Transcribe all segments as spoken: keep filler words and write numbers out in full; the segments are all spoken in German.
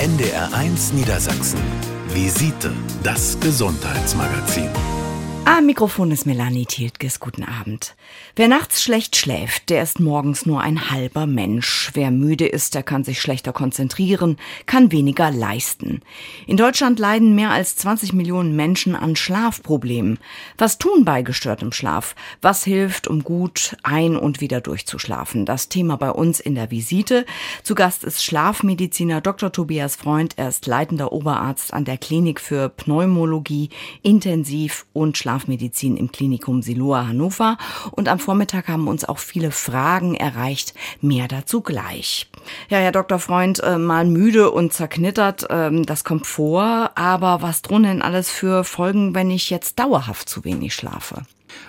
N D R eins Niedersachsen. Visite, das Gesundheitsmagazin. Am Mikrofon ist Melanie Thieltges. Guten Abend. Wer nachts schlecht schläft, der ist morgens nur ein halber Mensch. Wer müde ist, der kann sich schlechter konzentrieren, kann weniger leisten. In Deutschland leiden mehr als zwanzig Millionen Menschen an Schlafproblemen. Was tun bei gestörtem Schlaf? Was hilft, um gut ein- und wieder durchzuschlafen? Das Thema bei uns in der Visite. Zu Gast ist Schlafmediziner Doktor Tobias Freund. Er ist leitender Oberarzt an der Klinik für Pneumologie, Intensiv- und Schlafmedizin im Klinikum Siloa Hannover. Und am Vormittag haben uns auch viele Fragen erreicht. Mehr dazu gleich. Ja, Herr Doktor Freund, äh, mal müde und zerknittert, ähm, das kommt vor. Aber was drohen denn alles für Folgen, wenn ich jetzt dauerhaft zu wenig schlafe?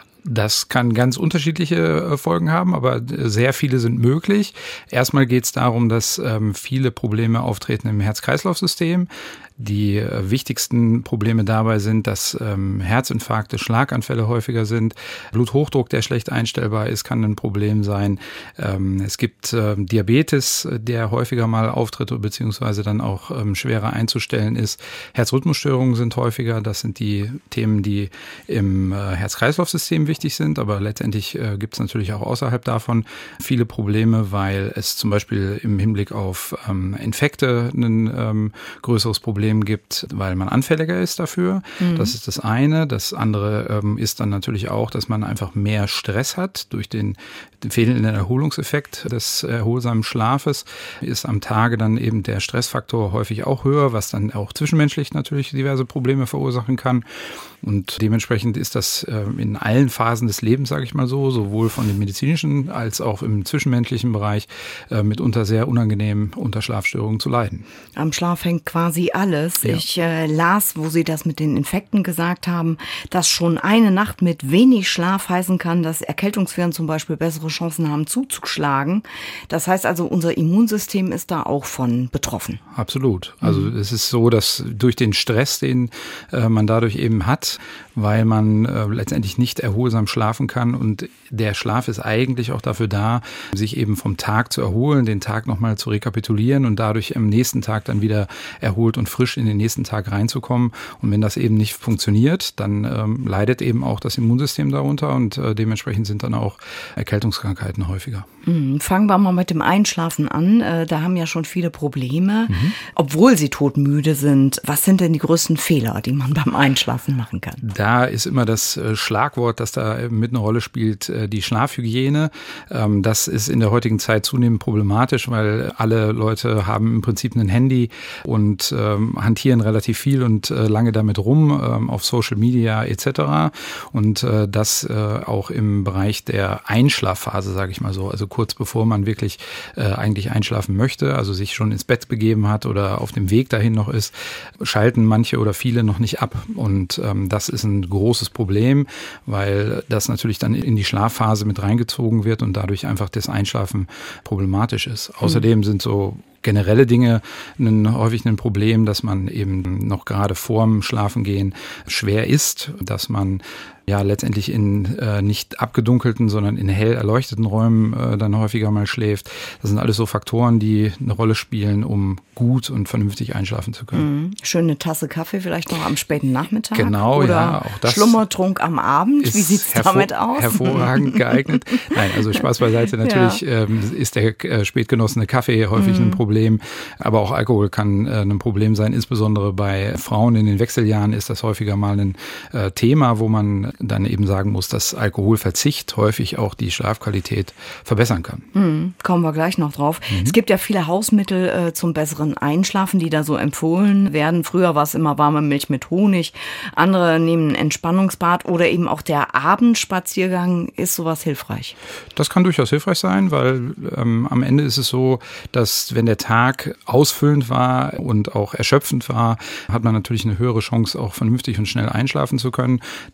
Das kann ganz unterschiedliche Folgen haben, aber sehr viele sind möglich. Erstmal geht es darum, dass ähm, viele Probleme auftreten im Herz-Kreislauf-System. Die äh, wichtigsten Probleme dabei sind, dass ähm, Herzinfarkte, Schlaganfälle häufiger sind. Bluthochdruck, der schlecht einstellbar ist, kann ein Problem sein. Ähm, es gibt äh, Diabetes, der häufiger mal auftritt beziehungsweise dann auch ähm, schwerer einzustellen ist. Herzrhythmusstörungen sind häufiger. Das sind die Themen, die im äh, Herz-Kreislauf-System wichtig sind. Aber letztendlich äh, gibt es natürlich auch außerhalb davon viele Probleme, weil es zum Beispiel im Hinblick auf ähm, Infekte ein ähm, größeres Problem gibt, weil man anfälliger ist dafür. Mhm. Das ist das eine. Das andere ähm, ist dann natürlich auch, dass man einfach mehr Stress hat durch den, den fehlenden Erholungseffekt des erholsamen Schlafes. Ist am Tage dann eben der Stressfaktor häufig auch höher, was dann auch zwischenmenschlich natürlich diverse Probleme verursachen kann. Und dementsprechend ist das äh, in allen Phasen des Lebens, sage ich mal so, sowohl von dem medizinischen als auch im zwischenmenschlichen Bereich äh, mitunter sehr unangenehm unter Schlafstörungen zu leiden. Am Schlaf hängt quasi alles. Ja. Ich äh, las, wo Sie das mit den Infekten gesagt haben, dass schon eine Nacht mit wenig Schlaf heißen kann, dass Erkältungsviren zum Beispiel bessere Chancen haben zuzuschlagen. Das heißt also, unser Immunsystem ist da auch von betroffen. Absolut. Also mhm. es ist so, dass durch den Stress, den äh, man dadurch eben hat, weil man äh, letztendlich nicht erholsam schlafen kann und der Schlaf ist eigentlich auch dafür da, sich eben vom Tag zu erholen, den Tag nochmal zu rekapitulieren und dadurch am nächsten Tag dann wieder erholt und frisch in den nächsten Tag reinzukommen. Und wenn das eben nicht funktioniert, dann ähm, leidet eben auch das Immunsystem darunter und äh, dementsprechend sind dann auch Erkältungskrankheiten häufiger. Mhm. Fangen wir mal mit dem Einschlafen an. Äh, da haben ja schon viele Probleme, mhm. obwohl sie todmüde sind. Was sind denn die größten Fehler, die man beim Einschlafen machen kann? Da ist immer das Schlagwort, das da mit eine Rolle spielt, die Schlafhygiene. Das ist in der heutigen Zeit zunehmend problematisch, weil alle Leute haben im Prinzip ein Handy und hantieren relativ viel und lange damit rum auf Social Media et cetera. Und das auch im Bereich der Einschlafphase, sage ich mal so, also kurz bevor man wirklich eigentlich einschlafen möchte, also sich schon ins Bett begeben hat oder auf dem Weg dahin noch ist, schalten manche oder viele noch nicht ab. Und das ist ein großes Problem, weil das natürlich dann in die Schlafphase mit reingezogen wird und dadurch einfach das Einschlafen problematisch ist. Außerdem sind so generelle Dinge ein, häufig ein Problem, dass man eben noch gerade vorm Schlafengehen schwer isst, dass man ja letztendlich in äh, nicht abgedunkelten, sondern in hell erleuchteten Räumen äh, dann häufiger mal schläft. Das sind alles so Faktoren, die eine Rolle spielen, um gut und vernünftig einschlafen zu können. Mhm. Schöne Tasse Kaffee vielleicht noch am späten Nachmittag. Genau, oder ja. Auch das Schlummertrunk am Abend. Wie sieht es damit aus? Hervorragend geeignet. Nein, also Spaß beiseite. Natürlich ja. ähm, ist der äh, spätgenossene Kaffee häufig mhm. ein Problem. Aber auch Alkohol kann äh, ein Problem sein. Insbesondere bei Frauen in den Wechseljahren ist das häufiger mal ein äh, Thema, wo man dann eben sagen muss, dass Alkoholverzicht häufig auch die Schlafqualität verbessern kann. Mhm. Kommen wir gleich noch drauf. Mhm. Es gibt ja viele Hausmittel äh, zum besseren Einschlafen, die da so empfohlen werden. Früher war es immer warme Milch mit Honig. Andere nehmen ein Entspannungsbad oder eben auch der Abendspaziergang. Ist sowas hilfreich? Das kann durchaus hilfreich sein, weil ähm, am Ende ist es so, dass wenn der Tag ausfüllend war und auch erschöpfend war, hat man natürlich eine höhere Chance, auch vernünftig und schnell einschlafen zu können. Dementsprechend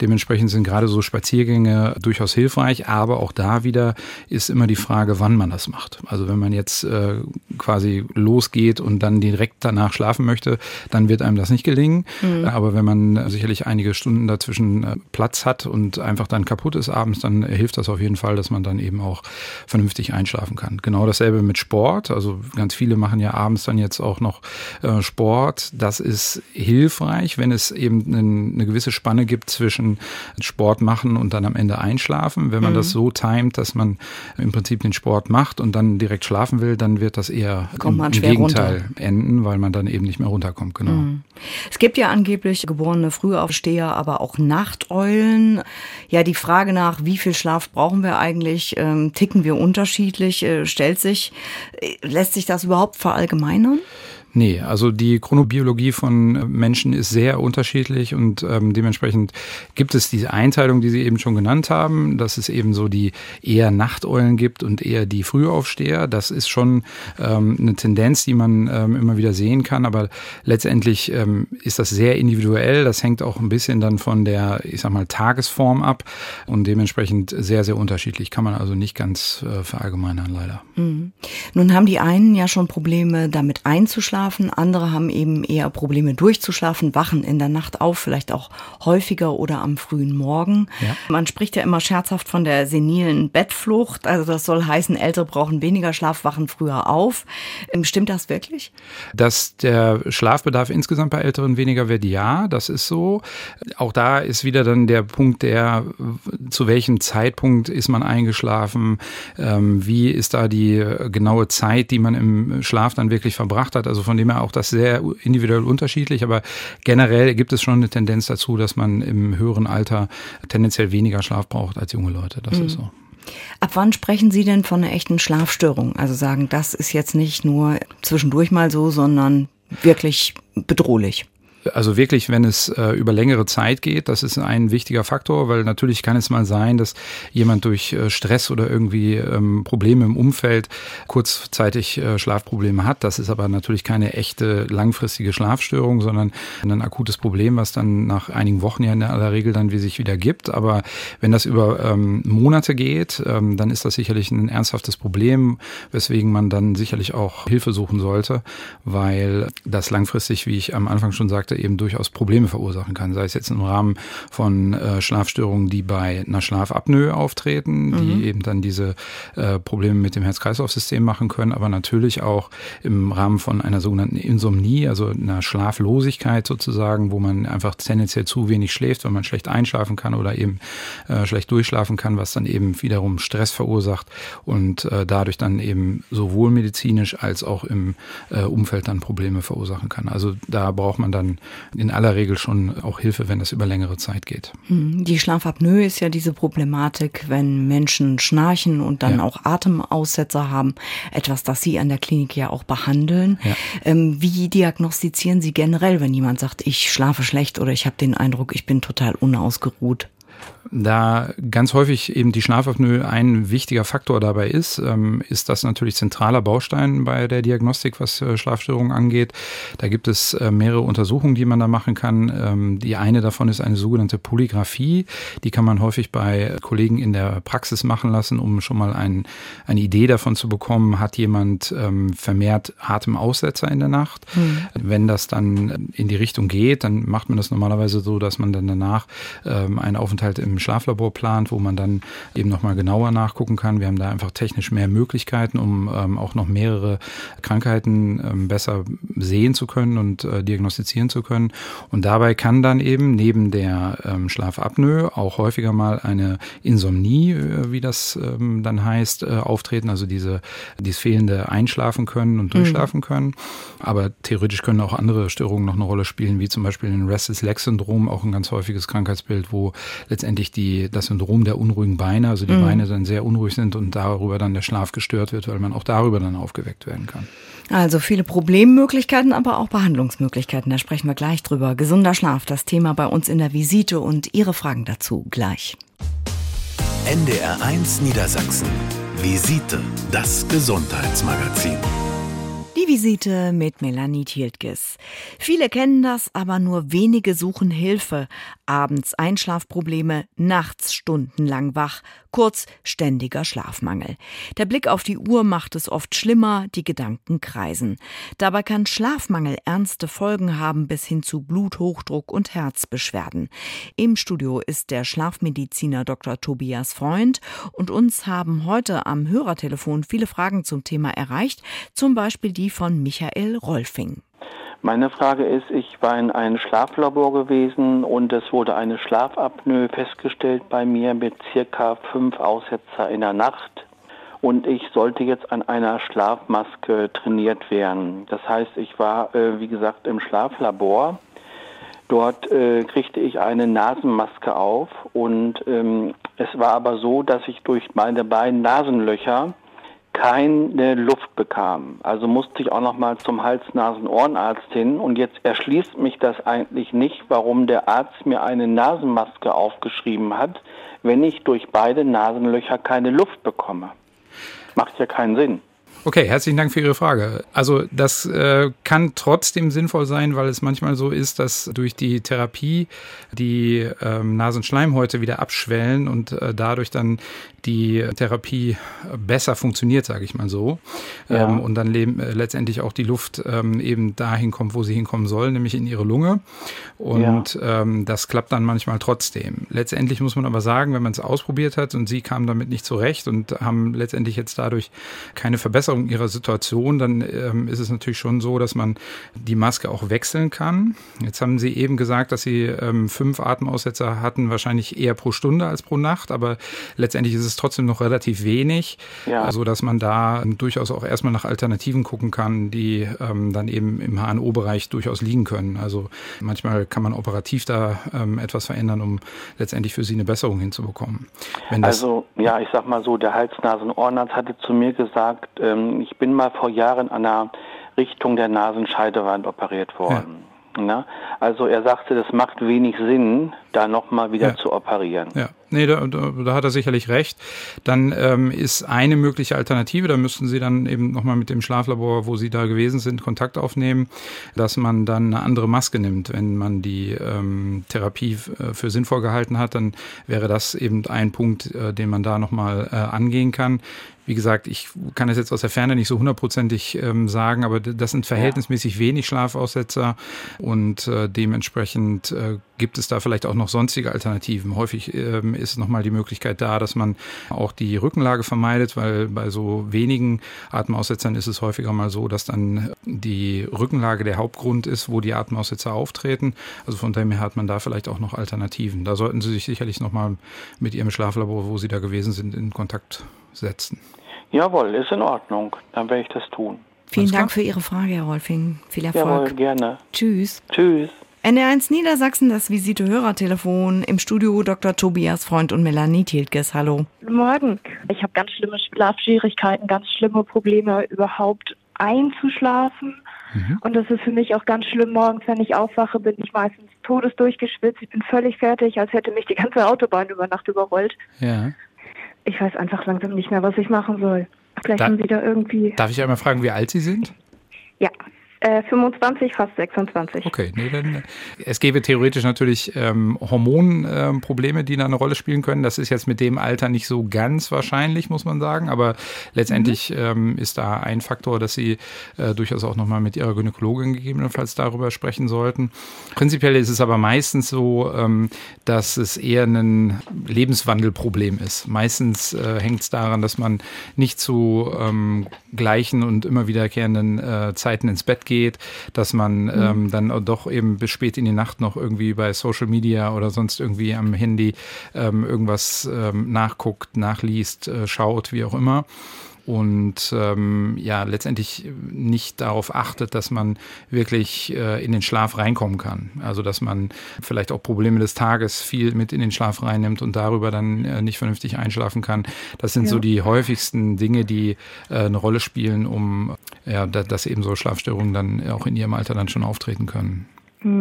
dementsprechend sind gerade so Spaziergänge durchaus hilfreich, aber auch da wieder ist immer die Frage, wann man das macht. Also wenn man jetzt äh, quasi losgeht und dann direkt danach schlafen möchte, dann wird einem das nicht gelingen. Mhm. Aber wenn man sicherlich einige Stunden dazwischen äh, Platz hat und einfach dann kaputt ist abends, dann hilft das auf jeden Fall, dass man dann eben auch vernünftig einschlafen kann. Genau dasselbe mit Sport. Also ganz viele machen ja abends dann jetzt auch noch äh, Sport. Das ist hilfreich, wenn es eben eine, eine gewisse Spanne gibt zwischen Sport machen und dann am Ende einschlafen. Wenn man mhm. das so timet, dass man im Prinzip den Sport macht und dann direkt schlafen will, dann wird das eher im, im Gegenteil runter. enden, weil man dann eben nicht mehr runterkommt. Genau. Mhm. Es gibt ja angeblich geborene Frühaufsteher, aber auch Nachteulen. Ja, die Frage nach, wie viel Schlaf brauchen wir eigentlich, ähm, ticken wir unterschiedlich, äh, stellt sich, äh, lässt sich das überhaupt verallgemeinern? Nee, also die Chronobiologie von Menschen ist sehr unterschiedlich und ähm, dementsprechend gibt es diese Einteilung, die Sie eben schon genannt haben, dass es eben so die eher Nachteulen gibt und eher die Frühaufsteher. Das ist schon ähm, eine Tendenz, die man ähm, immer wieder sehen kann, aber letztendlich ähm, ist das sehr individuell. Das hängt auch ein bisschen dann von der, ich sag mal, Tagesform ab und dementsprechend sehr, sehr unterschiedlich. Kann man also nicht ganz äh, verallgemeinern, leider. Mhm. Nun haben die einen ja schon Probleme, damit einzuschlafen. Andere haben eben eher Probleme durchzuschlafen, wachen in der Nacht auf, vielleicht auch häufiger oder am frühen Morgen. Ja. Man spricht ja immer scherzhaft von der senilen Bettflucht. Also das soll heißen, Ältere brauchen weniger Schlaf, wachen früher auf. Stimmt das wirklich? Dass der Schlafbedarf insgesamt bei Älteren weniger wird, ja, das ist so. Auch da ist wieder dann der Punkt, der zu welchem Zeitpunkt ist man eingeschlafen, ähm, wie ist da die genaue Zeit, die man im Schlaf dann wirklich verbracht hat. Also von dem her auch das sehr individuell unterschiedlich, aber generell gibt es schon eine Tendenz dazu, dass man im höheren Alter tendenziell weniger Schlaf braucht als junge Leute. Das mhm. ist so. Ab wann sprechen Sie denn von einer echten Schlafstörung? Also sagen, das ist jetzt nicht nur zwischendurch mal so, sondern wirklich bedrohlich. Also wirklich, wenn es äh, über längere Zeit geht, das ist ein wichtiger Faktor, weil natürlich kann es mal sein, dass jemand durch äh, Stress oder irgendwie ähm, Probleme im Umfeld kurzzeitig äh, Schlafprobleme hat. Das ist aber natürlich keine echte langfristige Schlafstörung, sondern ein akutes Problem, was dann nach einigen Wochen ja in aller Regel dann wie sich wieder gibt. Aber wenn das über ähm, Monate geht, ähm, dann ist das sicherlich ein ernsthaftes Problem, weswegen man dann sicherlich auch Hilfe suchen sollte, weil das langfristig, wie ich am Anfang schon sagte, eben durchaus Probleme verursachen kann, sei es jetzt im Rahmen von äh, Schlafstörungen, die bei einer Schlafapnoe auftreten, die mhm. eben dann diese äh, Probleme mit dem Herz-Kreislauf-System machen können, aber natürlich auch im Rahmen von einer sogenannten Insomnie, also einer Schlaflosigkeit sozusagen, wo man einfach tendenziell zu wenig schläft, weil man schlecht einschlafen kann oder eben äh, schlecht durchschlafen kann, was dann eben wiederum Stress verursacht und äh, dadurch dann eben sowohl medizinisch als auch im äh, Umfeld dann Probleme verursachen kann. Also da braucht man dann in aller Regel schon auch Hilfe, wenn das über längere Zeit geht. Die Schlafapnoe ist ja diese Problematik, wenn Menschen schnarchen und dann ja. auch Atemaussetzer haben. Etwas, das Sie an der Klinik ja auch behandeln. Ja. Wie diagnostizieren Sie generell, wenn jemand sagt, ich schlafe schlecht oder ich habe den Eindruck, ich bin total unausgeruht? Da ganz häufig eben die Schlafapnoe ein wichtiger Faktor dabei ist, ähm, ist das natürlich zentraler Baustein bei der Diagnostik, was äh, Schlafstörungen angeht. Da gibt es äh, mehrere Untersuchungen, die man da machen kann. Ähm, die eine davon ist eine sogenannte Polygraphie. Die kann man häufig bei Kollegen in der Praxis machen lassen, um schon mal ein, eine Idee davon zu bekommen, hat jemand ähm, vermehrt Atemaussetzer in der Nacht. Mhm. Wenn das dann in die Richtung geht, dann macht man das normalerweise so, dass man dann danach ähm, einen Aufenthalt im Schlaflabor plant, wo man dann eben nochmal genauer nachgucken kann. Wir haben da einfach technisch mehr Möglichkeiten, um ähm, auch noch mehrere Krankheiten ähm, besser sehen zu können und äh, diagnostizieren zu können. Und dabei kann dann eben neben der ähm, Schlafapnoe auch häufiger mal eine Insomnie, äh, wie das ähm, dann heißt, äh, auftreten. Also diese dieses fehlende Einschlafen können und durchschlafen mhm. können. Aber theoretisch können auch andere Störungen noch eine Rolle spielen, wie zum Beispiel ein Restless-Leg-Syndrom, auch ein ganz häufiges Krankheitsbild, wo letztendlich die, das Syndrom der unruhigen Beine, also die mhm. Beine dann sehr unruhig sind und darüber dann der Schlaf gestört wird, weil man auch darüber dann aufgeweckt werden kann. Also viele Problemmöglichkeiten, aber auch Behandlungsmöglichkeiten, da sprechen wir gleich drüber. Gesunder Schlaf, das Thema bei uns in der Visite und Ihre Fragen dazu gleich. N D R eins Niedersachsen. Visite, das Gesundheitsmagazin. Die Visite mit Melanie Thieltges. Viele kennen das, aber nur wenige suchen Hilfe. Abends Einschlafprobleme, nachts stundenlang wach, kurz ständiger Schlafmangel. Der Blick auf die Uhr macht es oft schlimmer, die Gedanken kreisen. Dabei kann Schlafmangel ernste Folgen haben bis hin zu Bluthochdruck und Herzbeschwerden. Im Studio ist der Schlafmediziner Doktor Tobias Freund und uns haben heute am Hörertelefon viele Fragen zum Thema erreicht, zum Beispiel die von Michael Rolfing. Meine Frage ist, ich war in einem Schlaflabor gewesen und es wurde eine Schlafapnoe festgestellt bei mir mit circa fünf Aussetzer in der Nacht. Und ich sollte jetzt an einer Schlafmaske trainiert werden. Das heißt, ich war, äh, wie gesagt, im Schlaflabor. Dort äh, kriegte ich eine Nasenmaske auf und ähm, es war aber so, dass ich durch meine beiden Nasenlöcher keine Luft bekam. Also musste ich auch noch mal zum Hals-Nasen-Ohrenarzt hin. Und jetzt erschließt mich das eigentlich nicht, warum der Arzt mir eine Nasenmaske aufgeschrieben hat, wenn ich durch beide Nasenlöcher keine Luft bekomme. Macht ja keinen Sinn. Okay, herzlichen Dank für Ihre Frage. Also das äh, kann trotzdem sinnvoll sein, weil es manchmal so ist, dass durch die Therapie die ähm, Nasenschleimhäute wieder abschwellen und äh, dadurch dann die Therapie besser funktioniert, sage ich mal so. Ja. Ähm, und dann leben, äh, letztendlich auch die Luft ähm, eben dahin kommt, wo sie hinkommen soll, nämlich in ihre Lunge. Und ja. ähm, das klappt dann manchmal trotzdem. Letztendlich muss man aber sagen, wenn man es ausprobiert hat und Sie kamen damit nicht zurecht und haben letztendlich jetzt dadurch keine Verbesserung ihrer Situation, dann ähm, ist es natürlich schon so, dass man die Maske auch wechseln kann. Jetzt haben Sie eben gesagt, dass Sie ähm, fünf Atemaussetzer hatten, wahrscheinlich eher pro Stunde als pro Nacht, aber letztendlich ist es trotzdem noch relativ wenig, ja. Also dass man da ähm, durchaus auch erstmal nach Alternativen gucken kann, die ähm, dann eben im H N O-Bereich durchaus liegen können. Also manchmal kann man operativ da ähm, etwas verändern, um letztendlich für Sie eine Besserung hinzubekommen. Wenn das also ja, ich sag mal so, der Hals-Nasen-Ohrenarzt hatte zu mir gesagt, ähm, ich bin mal vor Jahren an der Richtung der Nasenscheidewand operiert worden. Ja. Na? Also er sagte, das macht wenig Sinn, da nochmal wieder ja. zu operieren. Ja, nee, da, da, da hat er sicherlich recht. Dann ähm, ist eine mögliche Alternative, da müssten Sie dann eben nochmal mit dem Schlaflabor, wo Sie da gewesen sind, Kontakt aufnehmen, dass man dann eine andere Maske nimmt. Wenn man die ähm, Therapie äh, für sinnvoll gehalten hat, dann wäre das eben ein Punkt, äh, den man da nochmal äh, angehen kann. Wie gesagt, ich kann es jetzt aus der Ferne nicht so hundertprozentig ähm, sagen, aber das sind verhältnismäßig ja. wenig Schlafaussetzer und äh, dementsprechend äh, gibt es da vielleicht auch noch sonstige Alternativen. Häufig ähm, ist nochmal die Möglichkeit da, dass man auch die Rückenlage vermeidet, weil bei so wenigen Atemaussetzern ist es häufiger mal so, dass dann die Rückenlage der Hauptgrund ist, wo die Atemaussetzer auftreten. Also von dem her hat man da vielleicht auch noch Alternativen. Da sollten Sie sich sicherlich nochmal mit Ihrem Schlaflabor, wo Sie da gewesen sind, in Kontakt setzen. Jawohl, ist in Ordnung. Dann werde ich das tun. Vielen Dank für Ihre Frage, Herr Rolfing. Viel Erfolg. Jawohl, gerne. Tschüss. Tschüss. N D R eins Niedersachsen, das Visite-Hörertelefon. Im Studio Doktor Tobias Freund und Melanie Thieltges. Hallo. Guten Morgen. Ich habe ganz schlimme Schlafschwierigkeiten, ganz schlimme Probleme, überhaupt einzuschlafen. Mhm. Und das ist für mich auch ganz schlimm. Morgens, wenn ich aufwache, bin ich meistens todesdurchgeschwitzt. Ich bin völlig fertig, als hätte mich die ganze Autobahn über Nacht überrollt. Ja. Ich weiß einfach langsam nicht mehr, was ich machen soll. Vielleicht da, haben Sie da irgendwie... Darf ich einmal fragen, wie alt Sie sind? Ja, äh, fünfundzwanzig, fast sechsundzwanzig. Okay, nee, dann, es gäbe theoretisch natürlich ähm, Hormonprobleme, ähm, die da eine Rolle spielen können. Das ist jetzt mit dem Alter nicht so ganz wahrscheinlich, muss man sagen. Aber letztendlich mhm. ähm, ist da ein Faktor, dass Sie äh, durchaus auch nochmal mit Ihrer Gynäkologin gegebenenfalls darüber sprechen sollten. Prinzipiell ist es aber meistens so, ähm, dass es eher ein Lebenswandelproblem ist. Meistens äh, hängt es daran, dass man nicht zu ähm, gleichen und immer wiederkehrenden äh, Zeiten ins Bett geht, dass man mhm. ähm, dann doch eben bis spät in die Nacht noch irgendwie bei Social Media oder sonst irgendwie am Handy ähm, irgendwas ähm, nachguckt, nachliest, äh, schaut, wie auch immer. Und ähm, ja, letztendlich nicht darauf achtet, dass man wirklich äh, in den Schlaf reinkommen kann. Also dass man vielleicht auch Probleme des Tages viel mit in den Schlaf reinnimmt und darüber dann äh, nicht vernünftig einschlafen kann. Das sind ja. so die häufigsten Dinge, die äh, eine Rolle spielen, um ja, da, dass eben so Schlafstörungen dann auch in ihrem Alter dann schon auftreten können. Mhm.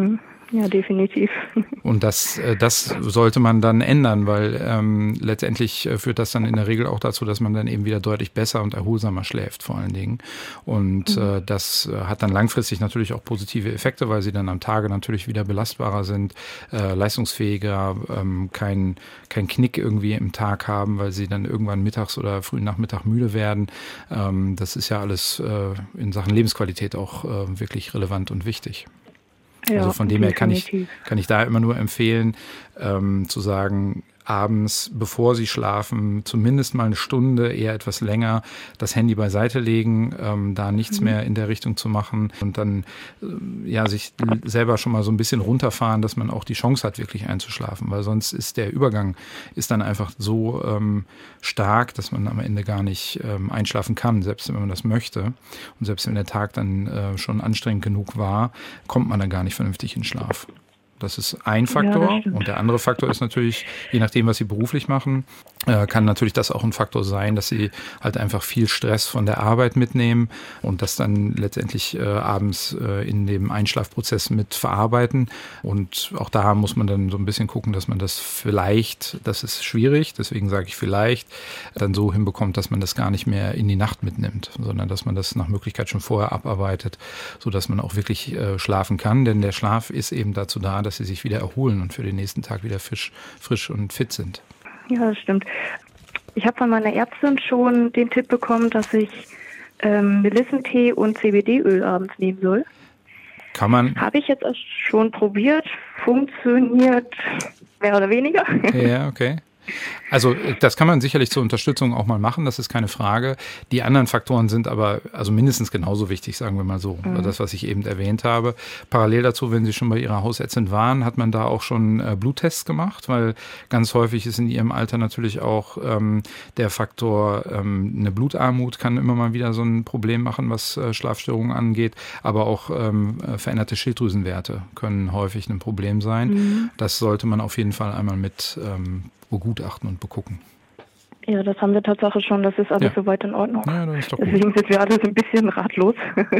Ja, definitiv. Und das, das sollte man dann ändern, weil ähm, letztendlich führt das dann in der Regel auch dazu, dass man dann eben wieder deutlich besser und erholsamer schläft vor allen Dingen. Und mhm. äh, das hat dann langfristig natürlich auch positive Effekte, weil sie dann am Tage natürlich wieder belastbarer sind, äh, leistungsfähiger, ähm, kein, kein Knick irgendwie im Tag haben, weil sie dann irgendwann mittags oder frühen Nachmittag müde werden. Ähm, das ist ja alles äh, in Sachen Lebensqualität auch äh, wirklich relevant und wichtig. Ja, also von dem her kann ich, kann ich da immer nur empfehlen, ähm, zu sagen, abends, bevor sie schlafen, zumindest mal eine Stunde, eher etwas länger, das Handy beiseite legen, ähm, da nichts mhm. mehr in der Richtung zu machen und dann äh, ja sich selber schon mal so ein bisschen runterfahren, dass man auch die Chance hat, wirklich einzuschlafen, weil sonst ist der Übergang ist dann einfach so ähm, stark, dass man am Ende gar nicht ähm, einschlafen kann, selbst wenn man das möchte. Und selbst wenn der Tag dann äh, schon anstrengend genug war, kommt man dann gar nicht vernünftig in Schlaf. Das ist ein Faktor. Ja, und der andere Faktor ist natürlich, je nachdem, was Sie beruflich machen, äh, kann natürlich das auch ein Faktor sein, dass Sie halt einfach viel Stress von der Arbeit mitnehmen und das dann letztendlich äh, abends äh, in dem Einschlafprozess mit verarbeiten. Und auch da muss man dann so ein bisschen gucken, dass man das vielleicht, das ist schwierig, deswegen sage ich vielleicht, dann so hinbekommt, dass man das gar nicht mehr in die Nacht mitnimmt, sondern dass man das nach Möglichkeit schon vorher abarbeitet, sodass man auch wirklich äh, schlafen kann. Denn der Schlaf ist eben dazu da, dass sie sich wieder erholen und für den nächsten Tag wieder frisch, frisch und fit sind. Ja, das stimmt. Ich habe von meiner Ärztin schon den Tipp bekommen, dass ich ähm, Melissentee und C B D-Öl abends nehmen soll. Kann man. Habe ich jetzt auch schon probiert, funktioniert mehr oder weniger. Ja, okay. Also das kann man sicherlich zur Unterstützung auch mal machen, das ist keine Frage. Die anderen Faktoren sind aber also mindestens genauso wichtig, sagen wir mal so. Mhm. Das, was ich eben erwähnt habe. Parallel dazu, wenn Sie schon bei Ihrer Hausärztin waren, hat man da auch schon äh, Bluttests gemacht, weil ganz häufig ist in Ihrem Alter natürlich auch ähm, der Faktor, ähm, eine Blutarmut kann immer mal wieder so ein Problem machen, was äh, Schlafstörungen angeht, aber auch ähm, veränderte Schilddrüsenwerte können häufig ein Problem sein. Mhm. Das sollte man auf jeden Fall einmal mit ähm, begutachten und begucken. Ja, das haben wir Tatsache schon, das ist alles ja. soweit in Ordnung. Ja, das ist doch gut. Deswegen sind wir alle so ein bisschen ratlos.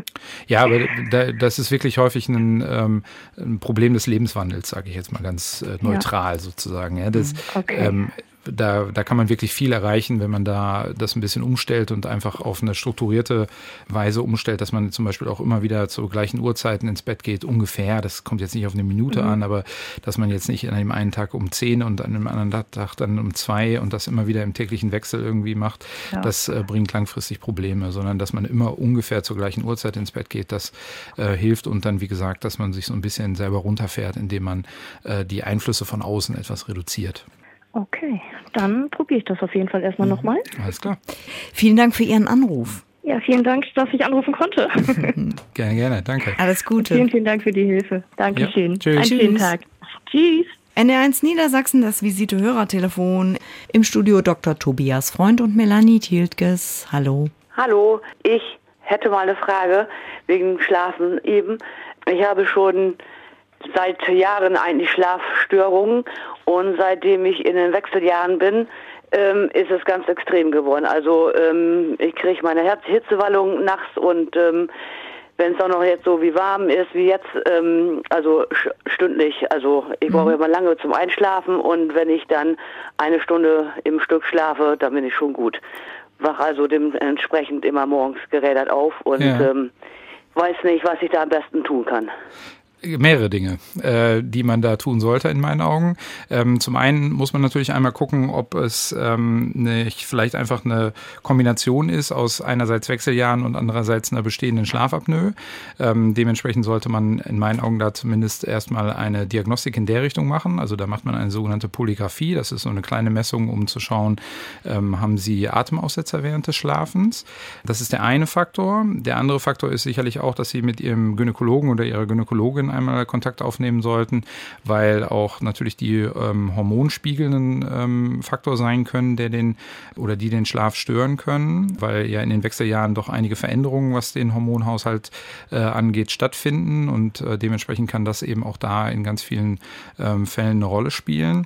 Ja, aber da, das ist wirklich häufig ein, ähm, ein Problem des Lebenswandels, sage ich jetzt mal ganz äh, neutral ja. sozusagen. Ja, das, okay. ähm, Da, da kann man wirklich viel erreichen, wenn man da das ein bisschen umstellt und einfach auf eine strukturierte Weise umstellt, dass man zum Beispiel auch immer wieder zu gleichen Uhrzeiten ins Bett geht, ungefähr. Das kommt jetzt nicht auf eine Minute mhm. an, aber dass man jetzt nicht an dem einen Tag um zehn und an dem anderen Tag dann um zwei und das immer wieder im täglichen Wechsel irgendwie macht, ja. das äh, bringt langfristig Probleme, sondern dass man immer ungefähr zur gleichen Uhrzeit ins Bett geht, das äh, hilft und dann, wie gesagt, dass man sich so ein bisschen selber runterfährt, indem man äh, die Einflüsse von außen etwas reduziert. Okay, dann probiere ich das auf jeden Fall erstmal mhm. nochmal. Alles klar. Vielen Dank für Ihren Anruf. Ja, vielen Dank, dass ich anrufen konnte. Gerne, gerne, danke. Alles Gute. Vielen, vielen Dank für die Hilfe. Dankeschön. Ja, tschüss. Einen schönen Tag. Tschüss. N D R eins Niedersachsen, das Visite-Hörertelefon. Im Studio Doktor Tobias Freund und Melanie Tiltges. Hallo. Hallo, ich hätte mal eine Frage wegen Schlafen eben. Ich habe schon seit Jahren eigentlich Schlafstörungen und seitdem ich in den Wechseljahren bin, ähm, ist es ganz extrem geworden. Also ähm, ich kriege meine Herz- Hitzewallung nachts und ähm, wenn es auch noch jetzt so wie warm ist wie jetzt, ähm, also sch- stündlich, also ich brauche immer lange zum Einschlafen und wenn ich dann eine Stunde im Stück schlafe, dann bin ich schon gut. Wach also dementsprechend immer morgens gerädert auf und ja. ähm, weiß nicht, was ich da am besten tun kann. Mehrere Dinge, äh, die man da tun sollte in meinen Augen. Ähm, zum einen muss man natürlich einmal gucken, ob es ähm, nicht vielleicht einfach eine Kombination ist aus einerseits Wechseljahren und andererseits einer bestehenden Schlafapnoe. Ähm, dementsprechend sollte man in meinen Augen da zumindest erstmal eine Diagnostik in der Richtung machen. Also da macht man eine sogenannte Polygraphie. Das ist so eine kleine Messung, um zu schauen, ähm, haben Sie Atemaussetzer während des Schlafens. Das ist der eine Faktor. Der andere Faktor ist sicherlich auch, dass Sie mit Ihrem Gynäkologen oder Ihrer Gynäkologin einmal Kontakt aufnehmen sollten, weil auch natürlich die ähm, Hormonspiegel ein ähm, Faktor sein können, der den oder die den Schlaf stören können, weil ja in den Wechseljahren doch einige Veränderungen, was den Hormonhaushalt äh, angeht, stattfinden und äh, dementsprechend kann das eben auch da in ganz vielen ähm, Fällen eine Rolle spielen.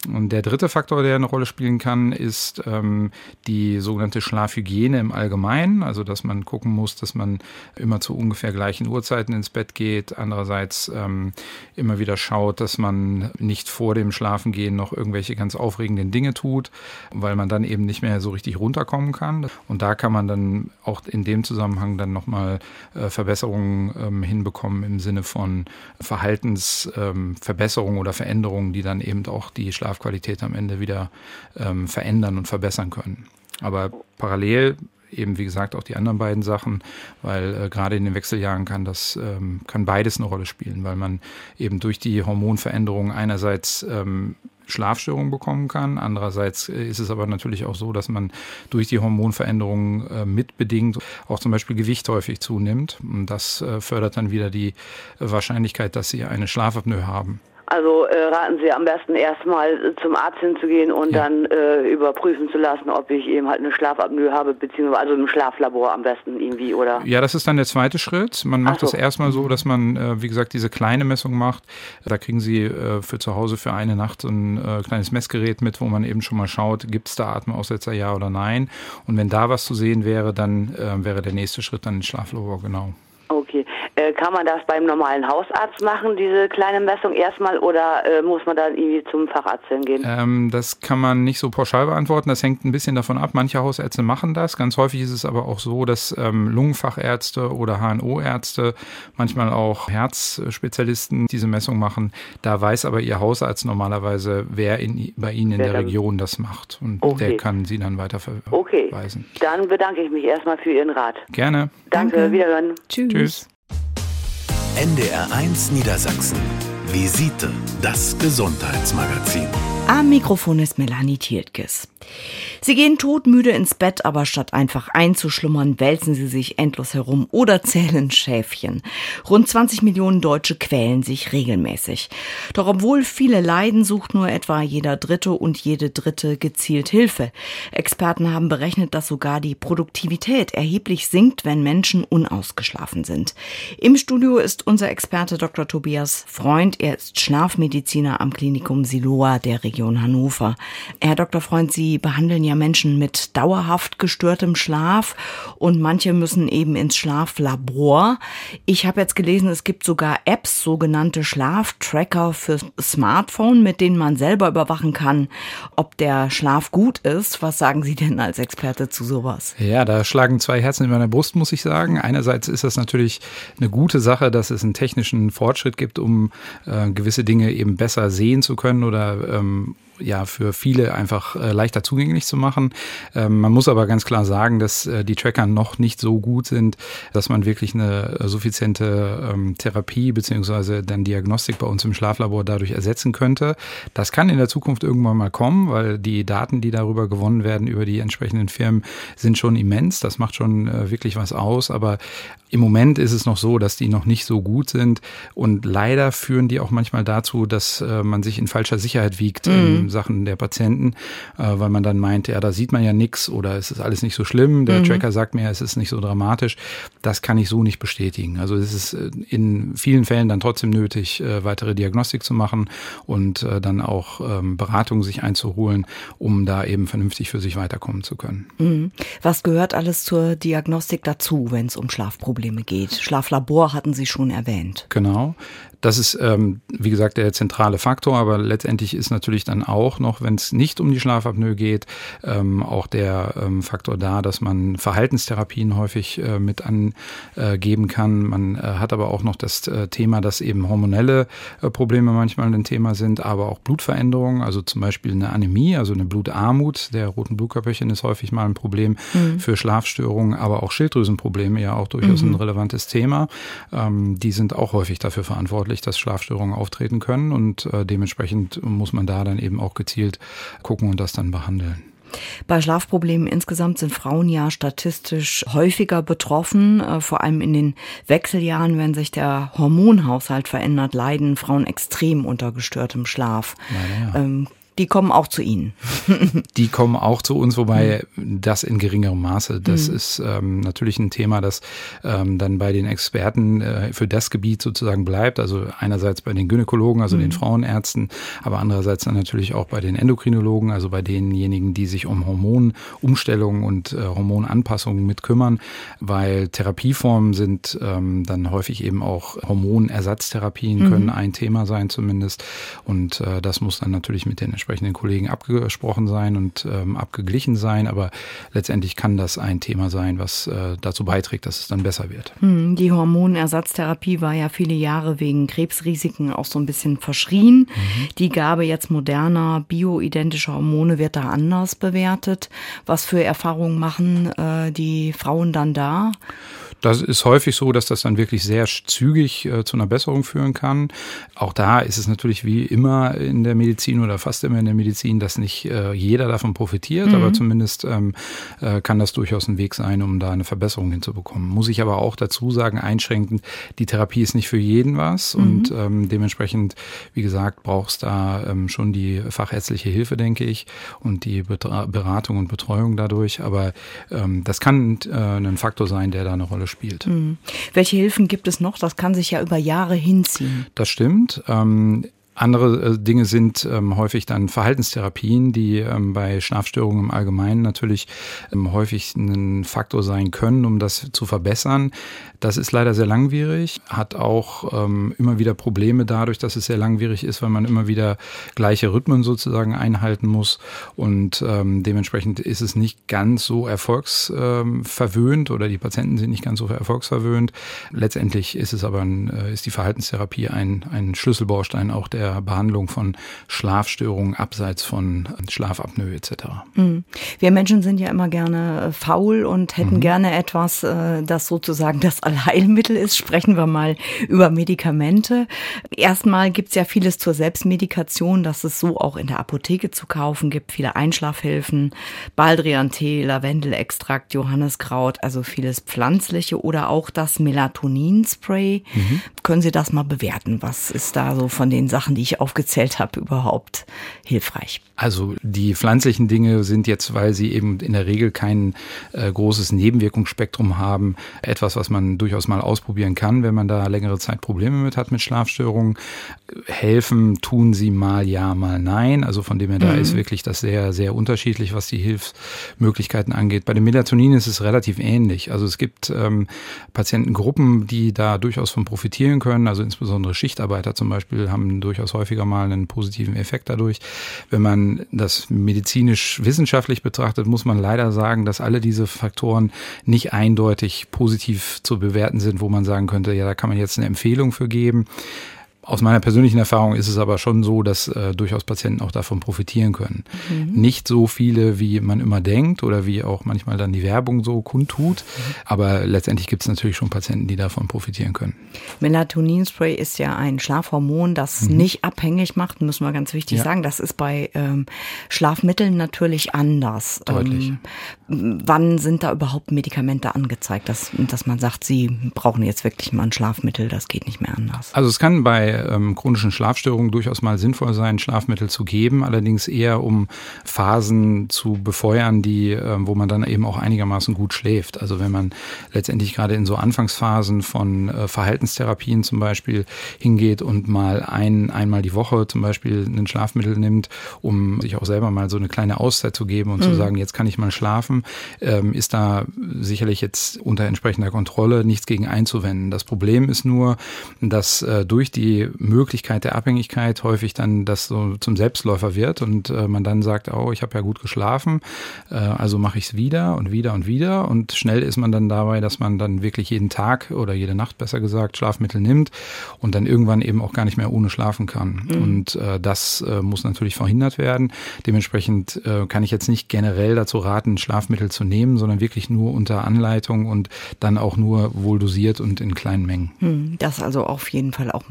Und der dritte Faktor, der eine Rolle spielen kann, ist ähm, die sogenannte Schlafhygiene im Allgemeinen. Also dass man gucken muss, dass man immer zu ungefähr gleichen Uhrzeiten ins Bett geht. Andererseits ähm, immer wieder schaut, dass man nicht vor dem Schlafengehen noch irgendwelche ganz aufregenden Dinge tut, weil man dann eben nicht mehr so richtig runterkommen kann. Und da kann man dann auch in dem Zusammenhang dann nochmal äh, Verbesserungen ähm, hinbekommen im Sinne von Verhaltensverbesserungen ähm, oder Veränderungen, die dann eben auch die Schlafqualität am Ende wieder ähm, verändern und verbessern können. Aber parallel eben, wie gesagt, auch die anderen beiden Sachen, weil äh, gerade in den Wechseljahren kann das ähm, kann beides eine Rolle spielen, weil man eben durch die Hormonveränderungen einerseits ähm, Schlafstörungen bekommen kann. Andererseits ist es aber natürlich auch so, dass man durch die Hormonveränderungen äh, mitbedingt auch zum Beispiel Gewicht häufig zunimmt. Und das äh, fördert dann wieder die Wahrscheinlichkeit, dass sie eine Schlafapnoe haben. Also äh, raten Sie am besten erstmal zum Arzt hinzugehen und ja. dann äh, überprüfen zu lassen, ob ich eben halt eine Schlafapnoe habe, beziehungsweise also im Schlaflabor am besten irgendwie, oder? Ja, das ist dann der zweite Schritt. Man macht so. das erstmal so, dass man, äh, wie gesagt, diese kleine Messung macht. Da kriegen Sie äh, für zu Hause für eine Nacht so ein äh, kleines Messgerät mit, wo man eben schon mal schaut, gibt es da Atemaussetzer, ja oder nein. Und wenn da was zu sehen wäre, dann äh, wäre der nächste Schritt dann ins Schlaflabor, genau. Okay. Äh, kann man das beim normalen Hausarzt machen, diese kleine Messung erstmal, oder äh, muss man dann irgendwie zum Facharzt hingehen? Ähm, das kann man nicht so pauschal beantworten. Das hängt ein bisschen davon ab. Manche Hausärzte machen das. Ganz häufig ist es aber auch so, dass ähm, Lungenfachärzte oder H N O-Ärzte, manchmal auch Herzspezialisten diese Messung machen. Da weiß aber Ihr Hausarzt normalerweise, wer in, bei Ihnen in wer der Region das macht. Und okay. der kann Sie dann weiter verweisen. Okay, dann bedanke ich mich erstmal für Ihren Rat. Gerne. Danke, Danke. Wiederhören. Tschüss. Tschüss. N D R eins Niedersachsen. Visite, das Gesundheitsmagazin. Am Mikrofon ist Melanie Thieltges. Sie gehen todmüde ins Bett, aber statt einfach einzuschlummern, wälzen sie sich endlos herum oder zählen Schäfchen. Rund zwanzig Millionen Deutsche quälen sich regelmäßig. Doch obwohl viele leiden, sucht nur etwa jeder Dritte und jede Dritte gezielt Hilfe. Experten haben berechnet, dass sogar die Produktivität erheblich sinkt, wenn Menschen unausgeschlafen sind. Im Studio ist unser Experte Doktor Tobias Freund. Er ist Schlafmediziner am Klinikum Siloa der Region Hannover. Herr Doktor Freund, Sie behandeln ja Menschen mit dauerhaft gestörtem Schlaf und manche müssen eben ins Schlaflabor. Ich habe jetzt gelesen, es gibt sogar Apps, sogenannte Schlaftracker für Smartphone, mit denen man selber überwachen kann, ob der Schlaf gut ist. Was sagen Sie denn als Experte zu sowas? Ja, da schlagen zwei Herzen in meiner Brust, muss ich sagen. Einerseits ist das natürlich eine gute Sache, dass es einen technischen Fortschritt gibt, um äh, gewisse Dinge eben besser sehen zu können oder ähm, ja für viele einfach äh, leichter zugänglich zu machen. Ähm, man muss aber ganz klar sagen, dass äh, die Tracker noch nicht so gut sind, dass man wirklich eine äh, suffiziente ähm, Therapie beziehungsweise dann Diagnostik bei uns im Schlaflabor dadurch ersetzen könnte. Das kann in der Zukunft irgendwann mal kommen, weil die Daten, die darüber gewonnen werden über die entsprechenden Firmen, sind schon immens. Das macht schon äh, wirklich was aus, aber im Moment ist es noch so, dass die noch nicht so gut sind und leider führen die auch manchmal dazu, dass äh, man sich in falscher Sicherheit wiegt mhm. in Sachen der Patienten, äh, weil man dann meint, ja, da sieht man ja nichts oder es ist alles nicht so schlimm. Der mhm. Tracker sagt mir, es ist nicht so dramatisch. Das kann ich so nicht bestätigen. Also es ist in vielen Fällen dann trotzdem nötig, äh, weitere Diagnostik zu machen und äh, dann auch ähm, Beratung sich einzuholen, um da eben vernünftig für sich weiterkommen zu können. Mhm. Was gehört alles zur Diagnostik dazu, wenn es um Schlafprobleme geht? Schlaflabor hatten Sie schon erwähnt. Genau. Das ist, ähm, wie gesagt, der zentrale Faktor, aber letztendlich ist natürlich dann auch noch, wenn es nicht um die Schlafapnoe geht, ähm, auch der ähm, Faktor da, dass man Verhaltenstherapien häufig äh, mit angeben kann. Man äh, hat aber auch noch das äh, Thema, dass eben hormonelle äh, Probleme manchmal ein Thema sind, aber auch Blutveränderungen, also zum Beispiel eine Anämie, also eine Blutarmut der roten Blutkörperchen ist häufig mal ein Problem mhm. für Schlafstörungen, aber auch Schilddrüsenprobleme, ja auch durchaus mhm. ein relevantes Thema. Ähm, die sind auch häufig dafür verantwortlich, dass Schlafstörungen auftreten können und äh, dementsprechend muss man da dann eben auch gezielt gucken und das dann behandeln. Bei Schlafproblemen insgesamt sind Frauen ja statistisch häufiger betroffen. Äh, vor allem in den Wechseljahren, wenn sich der Hormonhaushalt verändert, leiden Frauen extrem unter gestörtem Schlaf. Leider, ja. Ähm, Die kommen auch zu Ihnen. Die kommen auch zu uns, wobei mhm. das in geringerem Maße. Das mhm. ist ähm, natürlich ein Thema, das ähm, dann bei den Experten äh, für das Gebiet sozusagen bleibt. Also einerseits bei den Gynäkologen, also mhm. den Frauenärzten, aber andererseits dann natürlich auch bei den Endokrinologen, also bei denjenigen, die sich um Hormonumstellungen und äh, Hormonanpassungen mit kümmern, weil Therapieformen sind ähm, dann häufig eben auch Hormonersatztherapien mhm. können ein Thema sein zumindest. Und äh, das muss dann natürlich mit den entsprechenden Kollegen abgesprochen sein und ähm, abgeglichen sein. Aber letztendlich kann das ein Thema sein, was äh, dazu beiträgt, dass es dann besser wird. Die Hormonersatztherapie war ja viele Jahre wegen Krebsrisiken auch so ein bisschen verschrien. Mhm. Die Gabe jetzt moderner, bioidentischer Hormone wird da anders bewertet. Was für Erfahrungen machen äh, die Frauen dann da? Das ist häufig so, dass das dann wirklich sehr zügig äh, zu einer Besserung führen kann. Auch da ist es natürlich wie immer in der Medizin oder fast immer in der Medizin, dass nicht äh, jeder davon profitiert, mhm. aber zumindest ähm, äh, kann das durchaus ein Weg sein, um da eine Verbesserung hinzubekommen. Muss ich aber auch dazu sagen, einschränkend, die Therapie ist nicht für jeden was mhm. und ähm, dementsprechend, wie gesagt, braucht es da ähm, schon die fachärztliche Hilfe, denke ich, und die Betra- Beratung und Betreuung dadurch. Aber ähm, das kann äh, ein Faktor sein, der da eine Rolle spielt. spielt. Mhm. Welche Hilfen gibt es noch? Das kann sich ja über Jahre hinziehen. Das stimmt. Ähm Andere Dinge sind ähm, häufig dann Verhaltenstherapien, die ähm, bei Schlafstörungen im Allgemeinen natürlich ähm, häufig ein Faktor sein können, um das zu verbessern. Das ist leider sehr langwierig, hat auch ähm, immer wieder Probleme dadurch, dass es sehr langwierig ist, weil man immer wieder gleiche Rhythmen sozusagen einhalten muss und ähm, dementsprechend ist es nicht ganz so erfolgsverwöhnt oder die Patienten sind nicht ganz so erfolgsverwöhnt. Letztendlich ist es aber ein, ist die Verhaltenstherapie ein, ein Schlüsselbaustein auch der Behandlung von Schlafstörungen abseits von Schlafapnoe et cetera. Wir Menschen sind ja immer gerne faul und hätten mhm. gerne etwas, das sozusagen das Allheilmittel ist. Sprechen wir mal über Medikamente. Erstmal gibt es ja vieles zur Selbstmedikation, dass es so auch in der Apotheke zu kaufen gibt. Viele Einschlafhilfen, Baldrian-Tee, Lavendelextrakt, Johanniskraut, also vieles Pflanzliche oder auch das Melatonin-Spray. Mhm. Können Sie das mal bewerten? Was ist da so von den Sachen, die ich aufgezählt habe, überhaupt hilfreich? Also die pflanzlichen Dinge sind jetzt, weil sie eben in der Regel kein äh, großes Nebenwirkungsspektrum haben, etwas, was man durchaus mal ausprobieren kann, wenn man da längere Zeit Probleme mit hat mit Schlafstörungen. Helfen tun sie mal ja, mal nein. Also von dem her, da mhm. ist wirklich das sehr, sehr unterschiedlich, was die Hilfsmöglichkeiten angeht. Bei dem Melatonin ist es relativ ähnlich. Also es gibt ähm, Patientengruppen, die da durchaus von profitieren können. Also insbesondere Schichtarbeiter zum Beispiel haben durchaus häufiger mal einen positiven Effekt dadurch. Wenn man das medizinisch-wissenschaftlich betrachtet, muss man leider sagen, dass alle diese Faktoren nicht eindeutig positiv zu bewerten sind, wo man sagen könnte, ja, da kann man jetzt eine Empfehlung für geben. Aus meiner persönlichen Erfahrung ist es aber schon so, dass äh, durchaus Patienten auch davon profitieren können. Mhm. Nicht so viele, wie man immer denkt oder wie auch manchmal dann die Werbung so kundtut, mhm. aber letztendlich gibt es natürlich schon Patienten, die davon profitieren können. Melatonin-Spray ist ja ein Schlafhormon, das mhm. nicht abhängig macht, müssen wir ganz wichtig ja. sagen. Das ist bei ähm, Schlafmitteln natürlich anders. Deutlich. Ähm, wann sind da überhaupt Medikamente angezeigt, dass, dass man sagt, Sie brauchen jetzt wirklich mal ein Schlafmittel, das geht nicht mehr anders? Also es kann bei ähm, chronischen Schlafstörungen durchaus mal sinnvoll sein, Schlafmittel zu geben, allerdings eher um Phasen zu befeuern, die, ähm, wo man dann eben auch einigermaßen gut schläft. Also wenn man letztendlich gerade in so Anfangsphasen von äh, Verhaltenstherapien zum Beispiel hingeht und mal ein, einmal die Woche zum Beispiel ein Schlafmittel nimmt, um sich auch selber mal so eine kleine Auszeit zu geben und mhm. zu sagen, jetzt kann ich mal schlafen, ähm, ist da sicherlich jetzt unter entsprechender Kontrolle nichts gegen einzuwenden. Das Problem ist nur, dass äh, durch die Möglichkeit der Abhängigkeit häufig dann das so zum Selbstläufer wird und äh, man dann sagt, oh, ich habe ja gut geschlafen, äh, also mache ich es wieder und wieder und wieder und schnell ist man dann dabei, dass man dann wirklich jeden Tag oder jede Nacht besser gesagt Schlafmittel nimmt und dann irgendwann eben auch gar nicht mehr ohne schlafen kann. Mhm. Und äh, das äh, muss natürlich verhindert werden. Dementsprechend äh, kann ich jetzt nicht generell dazu raten, Schlafmittel zu nehmen, sondern wirklich nur unter Anleitung und dann auch nur wohl dosiert und in kleinen Mengen. Das also auf jeden Fall auch mit dem Arzt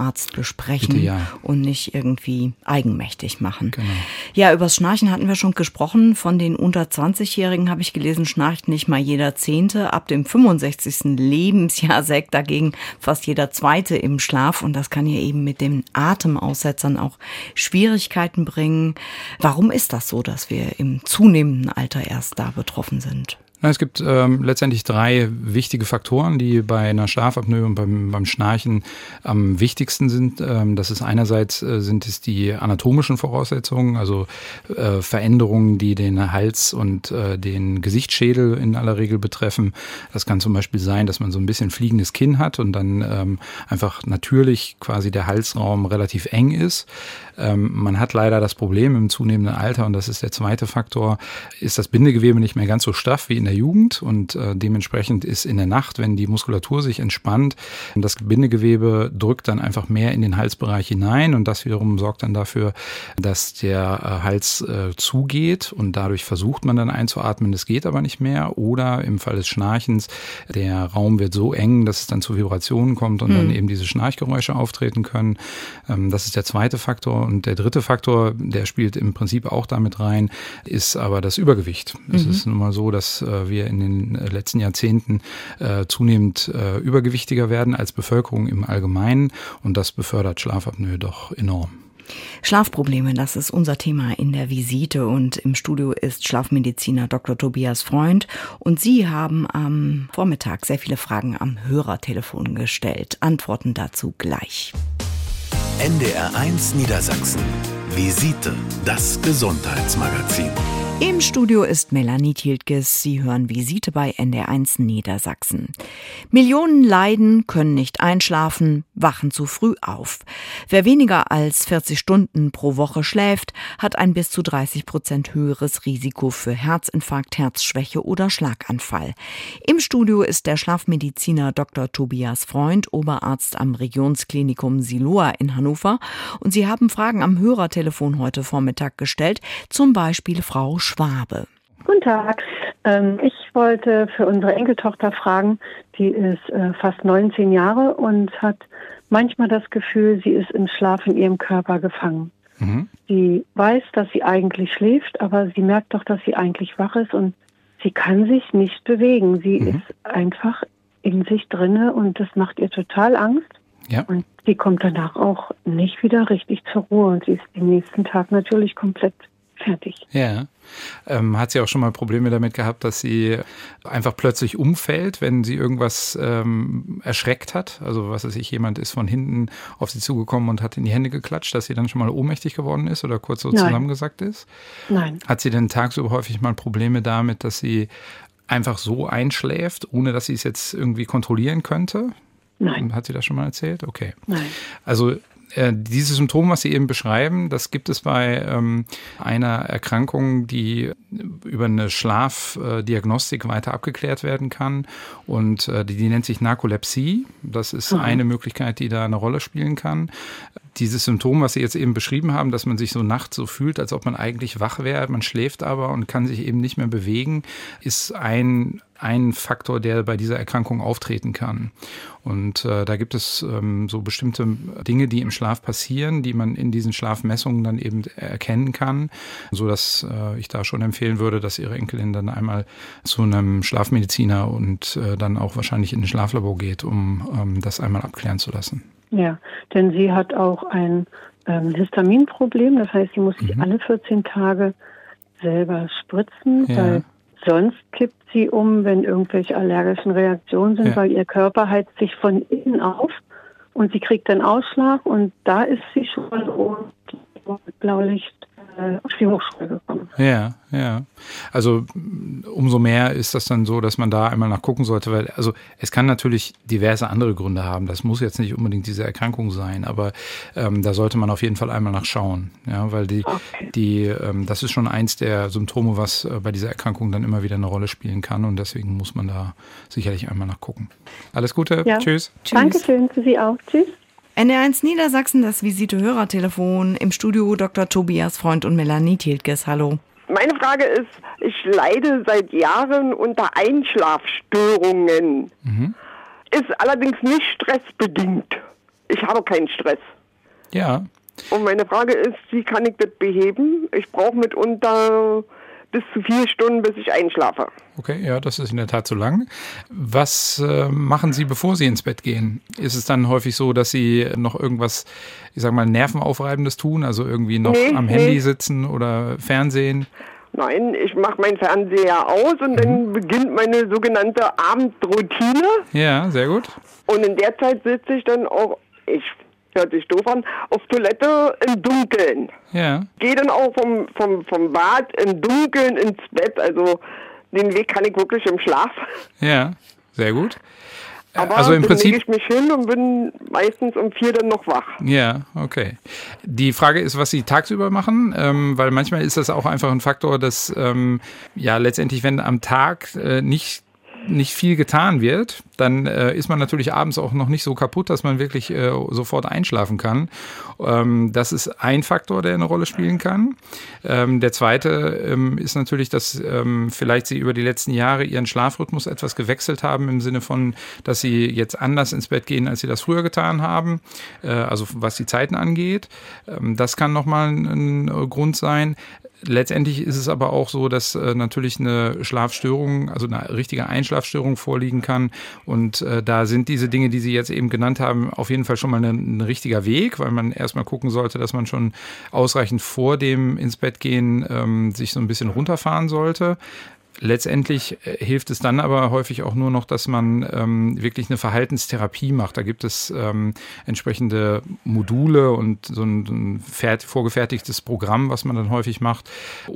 Arzt besprechen Bitte, ja. und nicht irgendwie eigenmächtig machen. Genau. Ja, übers Schnarchen hatten wir schon gesprochen. Von den unter zwanzigjährigen habe ich gelesen, schnarcht nicht mal jeder Zehnte. Ab dem fünfundsechzigsten Lebensjahr sägt dagegen fast jeder Zweite im Schlaf. Und das kann ja eben mit den Atemaussetzern auch Schwierigkeiten bringen. Warum ist das so, dass wir im zunehmenden Alter erst da betroffen sind? Es gibt ähm, letztendlich drei wichtige Faktoren, die bei einer Schlafapnoe und beim, beim Schnarchen am wichtigsten sind. Ähm, das ist einerseits äh, sind es die anatomischen Voraussetzungen, also äh, Veränderungen, die den Hals und äh, den Gesichtsschädel in aller Regel betreffen. Das kann zum Beispiel sein, dass man so ein bisschen fliegendes Kinn hat und dann ähm, einfach natürlich quasi der Halsraum relativ eng ist. Ähm, man hat leider das Problem im zunehmenden Alter, und das ist der zweite Faktor, ist das Bindegewebe nicht mehr ganz so straff wie in der Jugend, und äh, dementsprechend ist in der Nacht, wenn die Muskulatur sich entspannt, das Bindegewebe drückt dann einfach mehr in den Halsbereich hinein, und das wiederum sorgt dann dafür, dass der äh, Hals äh, zugeht, und dadurch versucht man dann einzuatmen, das geht aber nicht mehr, oder im Fall des Schnarchens, der Raum wird so eng, dass es dann zu Vibrationen kommt und mhm. dann eben diese Schnarchgeräusche auftreten können. Ähm, das ist der zweite Faktor, und der dritte Faktor, der spielt im Prinzip auch damit rein, ist aber das Übergewicht. Mhm. Es ist nun mal so, dass äh, wir in den letzten Jahrzehnten äh, zunehmend äh, übergewichtiger werden als Bevölkerung im Allgemeinen, und das befördert Schlafapnoe doch enorm. Schlafprobleme, das ist unser Thema in der Visite, und im Studio ist Schlafmediziner Doktor Tobias Freund, und Sie haben am Vormittag sehr viele Fragen am Hörertelefon gestellt. Antworten dazu gleich. N D R eins Niedersachsen. Visite, das Gesundheitsmagazin. Im Studio ist Melanie Tiltges. Sie hören Visite bei N D R eins Niedersachsen. Millionen leiden, können nicht einschlafen, wachen zu früh auf. Wer weniger als vierzig Stunden pro Woche schläft, hat ein bis zu dreißig Prozent höheres Risiko für Herzinfarkt, Herzschwäche oder Schlaganfall. Im Studio ist der Schlafmediziner Doktor Tobias Freund, Oberarzt am Regionsklinikum Siloa in Hannover. Und Sie haben Fragen am Hörertelefon heute Vormittag gestellt, zum Beispiel Frau Schwabe. Guten Tag. Ähm, ich wollte für unsere Enkeltochter fragen, die ist äh, fast neunzehn Jahre und hat manchmal das Gefühl, sie ist im Schlaf in ihrem Körper gefangen. Mhm. Sie weiß, dass sie eigentlich schläft, aber sie merkt doch, dass sie eigentlich wach ist, und sie kann sich nicht bewegen. Sie mhm. ist einfach in sich drinne, und das macht ihr total Angst. Ja. Und sie kommt danach auch nicht wieder richtig zur Ruhe, und sie ist den nächsten Tag natürlich komplett fertig. Ja. Ähm, hat sie auch schon mal Probleme damit gehabt, dass sie einfach plötzlich umfällt, wenn sie irgendwas ähm, erschreckt hat? Also was weiß ich, jemand ist von hinten auf sie zugekommen und hat in die Hände geklatscht, dass sie dann schon mal ohnmächtig geworden ist oder kurz so Nein. zusammengesackt ist? Nein. Hat sie denn tagsüber häufig mal Probleme damit, dass sie einfach so einschläft, ohne dass sie es jetzt irgendwie kontrollieren könnte? Nein. Hat sie das schon mal erzählt? Okay. Nein. Also Äh, dieses Symptom, was Sie eben beschreiben, das gibt es bei ähm, einer Erkrankung, die über eine Schlafdiagnostik weiter abgeklärt werden kann, und äh, die, die nennt sich Narkolepsie. Das ist mhm. eine Möglichkeit, die da eine Rolle spielen kann. Dieses Symptom, was Sie jetzt eben beschrieben haben, dass man sich so nachts so fühlt, als ob man eigentlich wach wäre, man schläft aber und kann sich eben nicht mehr bewegen, ist ein ein Faktor, der bei dieser Erkrankung auftreten kann. Und äh, da gibt es ähm, so bestimmte Dinge, die im Schlaf passieren, die man in diesen Schlafmessungen dann eben erkennen kann, so dass äh, ich da schon empfehlen würde, dass Ihre Enkelin dann einmal zu einem Schlafmediziner und äh, dann auch wahrscheinlich in ein Schlaflabor geht, um ähm, das einmal abklären zu lassen. Ja, denn sie hat auch ein ähm, Histaminproblem, das heißt, sie muss sich mhm. alle vierzehn Tage selber spritzen, ja. weil sonst kippt sie um, wenn irgendwelche allergischen Reaktionen sind, ja. weil ihr Körper heizt sich von innen auf, und sie kriegt dann Ausschlag, und da ist sie schon mit Blaulicht äh, auf die Hochschule gekommen. Ja, ja. Also umso mehr ist das dann so, dass man da einmal nachgucken sollte, weil also es kann natürlich diverse andere Gründe haben. Das muss jetzt nicht unbedingt diese Erkrankung sein, aber ähm, da sollte man auf jeden Fall einmal nachschauen, ja, weil die, okay. die, ähm, das ist schon eins der Symptome, was äh, bei dieser Erkrankung dann immer wieder eine Rolle spielen kann, und deswegen muss man da sicherlich einmal nachgucken. Alles Gute, ja. Tschüss. Dankeschön für Sie auch, tschüss. N D R eins Niedersachsen, das Visite-Hörertelefon, im Studio Doktor Tobias Freund und Melanie Tiltges. Hallo. Meine Frage ist, ich leide seit Jahren unter Einschlafstörungen. Mhm. Ist allerdings nicht stressbedingt. ich habe keinen Stress. Ja. Und meine Frage ist, wie kann ich das beheben? Ich brauche mitunter bis zu vier Stunden, bis ich einschlafe. Okay, ja, das ist in der Tat zu lang. Was äh, machen Sie, bevor Sie ins Bett gehen? Ist es dann häufig so, dass Sie noch irgendwas, ich sag mal, Nervenaufreibendes tun? Also irgendwie noch nee, am nee. Handy sitzen oder Fernsehen? Nein, ich mache meinen Fernseher aus und mhm. dann beginnt meine sogenannte Abendroutine. Ja, sehr gut. Und in der Zeit sitze ich dann auch, ich hört sich doof an, auf Toilette im Dunkeln. Ja. Gehe dann auch vom, vom, vom Bad im Dunkeln ins Bett. Also den Weg kann ich wirklich im Schlaf. Ja, sehr gut. Aber also im dann Prinzip lege ich mich hin und bin meistens um vier dann noch wach. Ja, okay. Die Frage ist, was Sie tagsüber machen, ähm, weil manchmal ist das auch einfach ein Faktor, dass ähm, ja letztendlich, wenn am Tag äh, nicht nicht viel getan wird, dann äh, ist man natürlich abends auch noch nicht so kaputt, dass man wirklich äh, sofort einschlafen kann. Ähm, das ist ein Faktor, der eine Rolle spielen kann. Ähm, der zweite ähm, ist natürlich, dass ähm, vielleicht Sie über die letzten Jahre Ihren Schlafrhythmus etwas gewechselt haben, im Sinne von, dass Sie jetzt anders ins Bett gehen, als Sie das früher getan haben, äh, also was die Zeiten angeht. Ähm, das kann nochmal ein, ein Grund sein. Letztendlich ist es aber auch so, dass äh, natürlich eine Schlafstörung, also eine richtige Einschlafstörung vorliegen kann. Und äh, da sind diese Dinge, die Sie jetzt eben genannt haben, auf jeden Fall schon mal ein, ein richtiger Weg, weil man erstmal gucken sollte, dass man schon ausreichend vor dem ins Bett gehen ähm, sich so ein bisschen runterfahren sollte. Letztendlich hilft es dann aber häufig auch nur noch, dass man ähm, wirklich eine Verhaltenstherapie macht. Da gibt es ähm, entsprechende Module und so ein, so ein fert- vorgefertigtes Programm, was man dann häufig macht,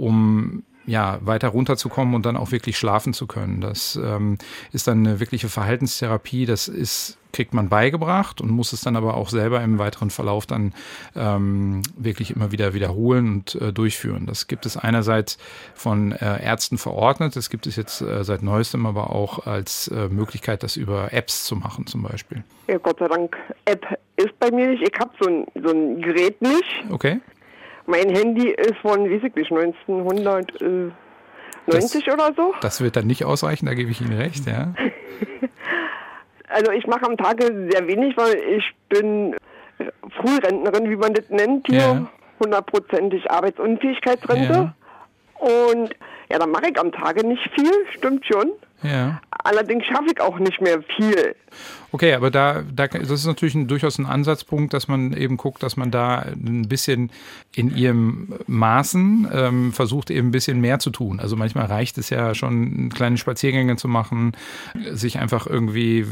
um ja, weiter runterzukommen und dann auch wirklich schlafen zu können. Das ähm, ist dann eine wirkliche Verhaltenstherapie. Das ist, kriegt man beigebracht und muss es dann aber auch selber im weiteren Verlauf dann ähm, wirklich immer wieder wiederholen und äh, durchführen. Das gibt es einerseits von äh, Ärzten verordnet. Das gibt es jetzt äh, seit Neuestem aber auch als äh, Möglichkeit, das über Apps zu machen zum Beispiel. Ja, Gott sei Dank, App ist bei mir nicht. Ich habe so ein, so ein Gerät nicht. Okay. Mein Handy ist von, wie weiß ich nicht, neunzehnhundertneunzig das, oder so. Das wird dann nicht ausreichen, da gebe ich Ihnen recht, ja. Also ich mache am Tage sehr wenig, weil ich bin Frührentnerin, wie man das nennt, hier, hundertprozentig ja. Arbeitsunfähigkeitsrente. Ja. Und ja, dann mache ich am Tage nicht viel, stimmt schon. Ja. Allerdings schaffe ich auch nicht mehr viel. Okay, aber da, da das ist natürlich ein, durchaus ein Ansatzpunkt, dass man eben guckt, dass man da ein bisschen in ihrem Maßen ähm, versucht, eben ein bisschen mehr zu tun. Also manchmal reicht es ja schon, kleine Spaziergänge zu machen, sich einfach irgendwie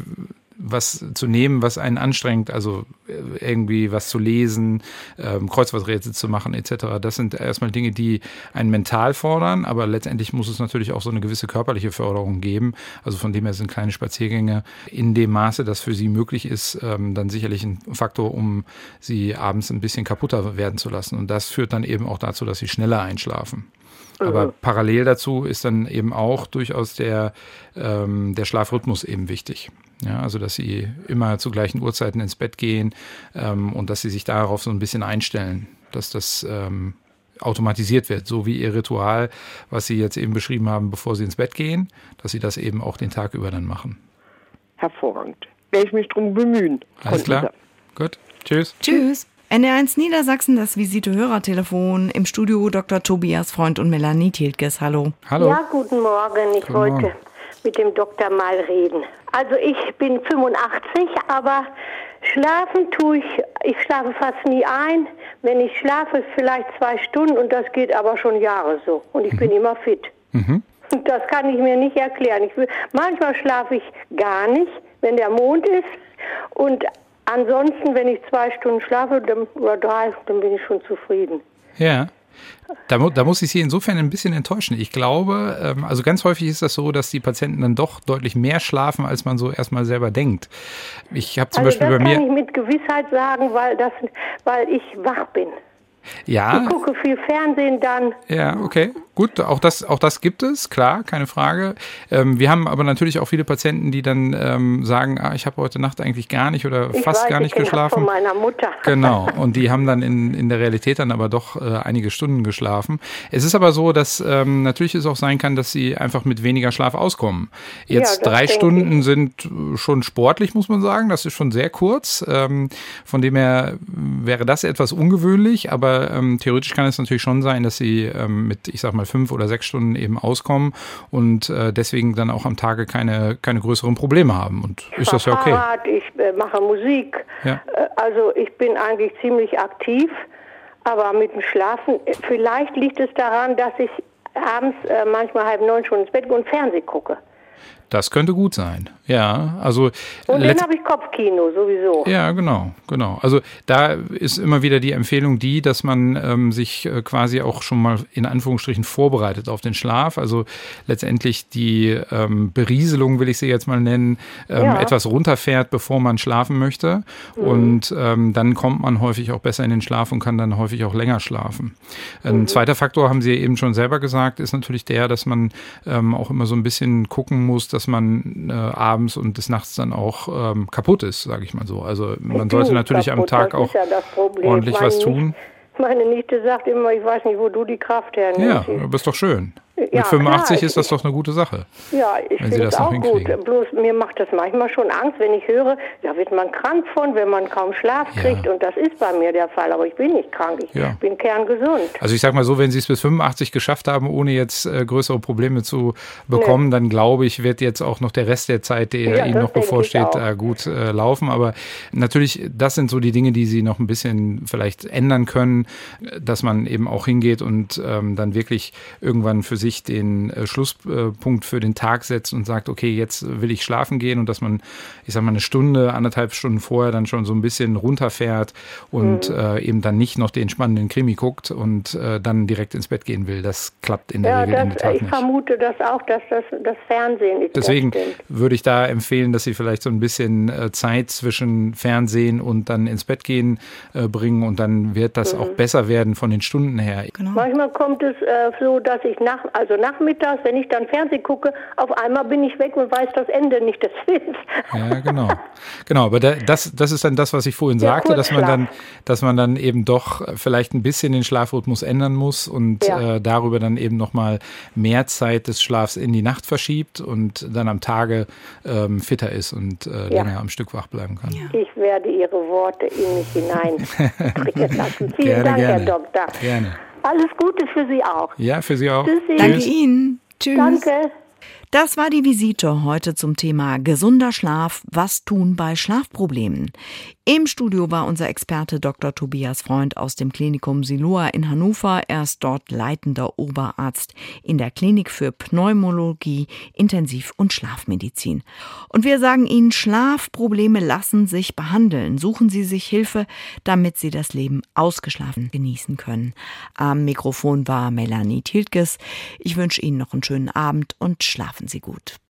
was zu nehmen, was einen anstrengt, also irgendwie was zu lesen, ähm, Kreuzworträtsel zu machen et cetera. Das sind erstmal Dinge, die einen mental fordern, aber letztendlich muss es natürlich auch so eine gewisse körperliche Förderung geben. Also von dem her sind kleine Spaziergänge in dem Maße, das für sie möglich ist, ähm, dann sicherlich ein Faktor, um sie abends ein bisschen kaputter werden zu lassen. Und das führt dann eben auch dazu, dass sie schneller einschlafen. Aber mhm. parallel dazu ist dann eben auch durchaus der, ähm, der Schlafrhythmus eben wichtig. Ja, also dass sie immer zu gleichen Uhrzeiten ins Bett gehen ähm, und dass sie sich darauf so ein bisschen einstellen, dass das ähm, automatisiert wird, so wie ihr Ritual, was Sie jetzt eben beschrieben haben, bevor Sie ins Bett gehen, dass Sie das eben auch den Tag über dann machen. Hervorragend. Werde ich mich drum bemühen. Alles klar. Gut. Tschüss. Tschüss. N D R eins Niedersachsen, das Visite-Hörertelefon. Im Studio Doktor Tobias Freund und Melanie Thieltges. Hallo. Hallo. Ja, guten Morgen. Ich guten wollte Morgen. mit dem Doktor mal reden. Also ich bin fünfundachtzig, aber schlafen tue ich, ich schlafe fast nie ein. Wenn ich schlafe, vielleicht zwei Stunden und das geht aber schon Jahre so. Und ich mhm. bin immer fit. Mhm. Das kann ich mir nicht erklären. Ich will, manchmal schlafe ich gar nicht, wenn der Mond ist. Und ansonsten, wenn ich zwei Stunden schlafe dann, oder drei, dann bin ich schon zufrieden. Ja. Da, da muss ich Sie insofern ein bisschen enttäuschen. Ich glaube, ähm, also ganz häufig ist das so, dass die Patienten dann doch deutlich mehr schlafen, als man so erstmal selber denkt. Ich habe zum also Beispiel bei mir. Das kann ich mit Gewissheit sagen, weil, das, weil ich wach bin. Ja. Ich gucke viel Fernsehen dann. Ja, okay. Gut, auch das, auch das gibt es, klar, keine Frage. Ähm, wir haben aber natürlich auch viele Patienten, die dann ähm, sagen, ah, ich habe heute Nacht eigentlich gar nicht oder ich fast weiß, gar nicht ich geschlafen. Von meiner Mutter. Genau, und die haben dann in, in der Realität dann aber doch äh, einige Stunden geschlafen. Es ist aber so, dass ähm, natürlich es auch sein kann, dass sie einfach mit weniger Schlaf auskommen. Jetzt ja, drei denke Stunden ich. sind schon sportlich, muss man sagen. Das ist schon sehr kurz. Ähm, von dem her wäre das etwas ungewöhnlich, aber ähm, theoretisch kann es natürlich schon sein, dass sie ähm, mit, ich sag mal, fünf oder sechs Stunden eben auskommen und äh, deswegen dann auch am Tage keine, keine größeren Probleme haben. Und ich ist das ja okay. Fahrrad, ich äh, mache Musik. Ja. Äh, also ich bin eigentlich ziemlich aktiv, aber mit dem Schlafen, äh, vielleicht liegt es daran, dass ich abends äh, manchmal halb neun schon ins Bett gehe und Fernsehen gucke. Das könnte gut sein, ja. Also und dann habe ich Kopfkino sowieso. Ja, genau, genau. Also da ist immer wieder die Empfehlung die, dass man ähm, sich äh, quasi auch schon mal in Anführungsstrichen vorbereitet auf den Schlaf. Also letztendlich die ähm, Berieselung, will ich sie jetzt mal nennen, ähm, ja. etwas runterfährt, bevor man schlafen möchte. Mhm. Und ähm, dann kommt man häufig auch besser in den Schlaf und kann dann häufig auch länger schlafen. Ein mhm. zweiter Faktor, haben Sie eben schon selber gesagt, ist natürlich der, dass man ähm, auch immer so ein bisschen gucken muss, dass man äh, abends und des Nachts dann auch ähm, kaputt ist, sage ich mal so. Also man ich sollte natürlich kaputt, am Tag das auch ist ja das Problem. ordentlich meine was tun. Nichte, meine Nichte sagt immer, ich weiß nicht, wo du die Kraft hernimmst. Ja, aber ist doch schön. Ja, Mit fünfundachtzig klar, ist das doch eine gute Sache. Ja, ich finde es auch gut. Bloß mir macht das manchmal schon Angst, wenn ich höre, da wird man krank von, wenn man kaum Schlaf kriegt. Ja. Und das ist bei mir der Fall. Aber ich bin nicht krank. Ich ja. bin kerngesund. Also ich sag mal so, wenn Sie es bis fünfundachtzig geschafft haben, ohne jetzt äh, größere Probleme zu bekommen, nee. dann glaube ich, wird jetzt auch noch der Rest der Zeit, der ja, Ihnen noch bevorsteht, äh, gut äh, laufen. Aber natürlich, das sind so die Dinge, die Sie noch ein bisschen vielleicht ändern können, dass man eben auch hingeht und ähm, dann wirklich irgendwann für sich den äh, Schlusspunkt für den Tag setzt und sagt, okay, jetzt will ich schlafen gehen und dass man, ich sag mal, eine Stunde, anderthalb Stunden vorher dann schon so ein bisschen runterfährt und mhm. äh, eben dann nicht noch den spannenden Krimi guckt und äh, dann direkt ins Bett gehen will. Das klappt in der ja, Regel das, in der Tat ich nicht. Ich vermute das auch, dass das, das Fernsehen ist. Deswegen würde ich da empfehlen, dass Sie vielleicht so ein bisschen äh, Zeit zwischen Fernsehen und dann ins Bett gehen äh, bringen und dann wird das mhm. auch besser werden von den Stunden her. Genau. Manchmal kommt es äh, so, dass ich nach, also nachmittags, wenn ich dann Fernsehen gucke, auf einmal bin ich weg und weiß das Ende nicht des Films. Ja, genau. Genau, aber da, das, das ist dann das, was ich vorhin Der sagte, dass man dann, dass man dann eben doch vielleicht ein bisschen den Schlafrhythmus ändern muss und ja. äh, darüber dann eben nochmal mehr Zeit des Schlafs in die Nacht verschiebt und dann am Tage ähm, fitter ist und äh, ja. länger am Stück wach bleiben kann. Ja. Ich werde Ihre Worte in mich hinein lassen. Vielen gerne, Dank, gerne. Herr Doktor. Gerne. Alles Gute für Sie auch. Ja, für Sie auch. Tschüssi. Danke Ihnen. Tschüss. Danke. Das war die Visite heute zum Thema gesunder Schlaf, was tun bei Schlafproblemen. Im Studio war unser Experte Doktor Tobias Freund aus dem Klinikum Siloa in Hannover. Er ist dort leitender Oberarzt in der Klinik für Pneumologie, Intensiv- und Schlafmedizin. Und wir sagen Ihnen, Schlafprobleme lassen sich behandeln. Suchen Sie sich Hilfe, damit Sie das Leben ausgeschlafen genießen können. Am Mikrofon war Melanie Tiltges. Ich wünsche Ihnen noch einen schönen Abend und schlafen Sie gut.